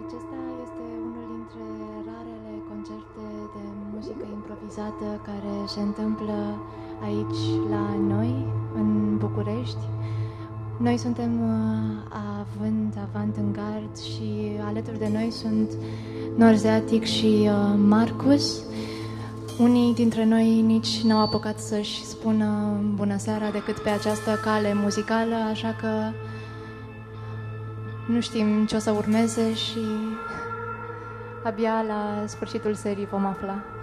Acesta este unul dintre rarele concerte de muzică improvizată care se întâmplă aici la noi, în București. Noi suntem Avant-În-Gard și alături de noi sunt Norzeatic și Marcus. Unii dintre noi nici n-au apucat să-și spună bună seara decât pe această cale muzicală, așa că nu știm ce o să urmeze și abia la sfârșitul serii vom afla.